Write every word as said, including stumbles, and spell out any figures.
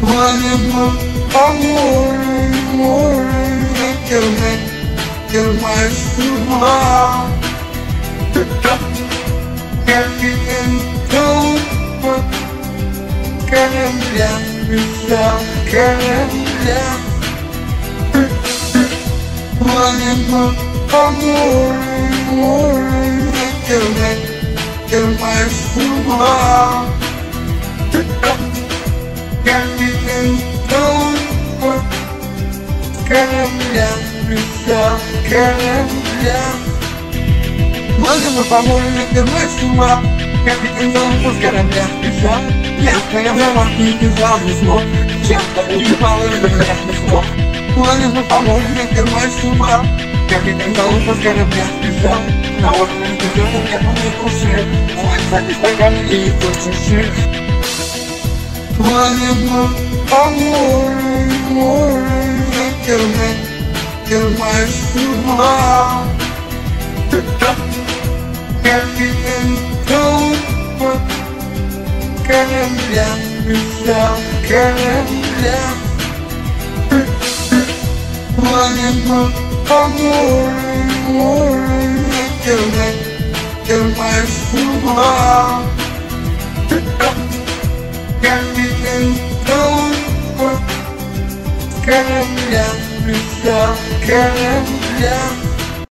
Amor, amor, amor, quero mais, quero mais fumar. Quero então, quero enviar, quero enviar. Amor, amor, amor, quero mais, quero mais fumar. Quero então, quero enviar, quero enviar. Manda meu favor, eu quero mais fumar. Quero então, quero enviar, e a canha vai lá que pisamos no já tá me falando da minha. Manda meu favor, eu quero mais fumar. Quero então, quero enviar, na hora que eu não quero me conseguir. Vai satisfazer e vou te encher. Amor, amor, amor, quero mais, quero mais fumar. Quero então, quero enviar, quero enviar. Amor, amor, amor, quero mais, quero mais fumar. Quero então, quero enviar, quero enviar.